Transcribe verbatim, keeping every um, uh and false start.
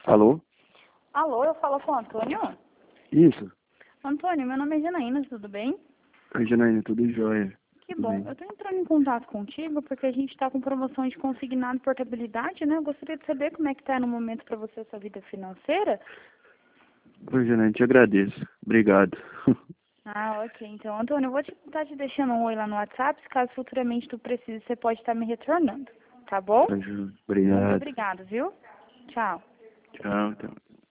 Alô? Alô, eu falo com o Antônio? Isso. Antônio, meu nome é Janaína, tudo bem? Oi, Janaína, tudo jóia? Que Tudo bom. bem? Eu estou entrando em contato contigo porque a gente está com promoção de consignado e portabilidade, né? Eu gostaria de saber como é que está no momento para você a sua vida financeira. Oi, Janaína, te agradeço. Obrigado. Ah, ok. Então, Antônio, eu vou te estar te deixando um oi lá no WhatsApp. Se caso futuramente tu precise, você pode estar me retornando. Tá bom? Tá, Ju. Muito Obrigado. obrigada, viu? Tchau. Tchau, tchau.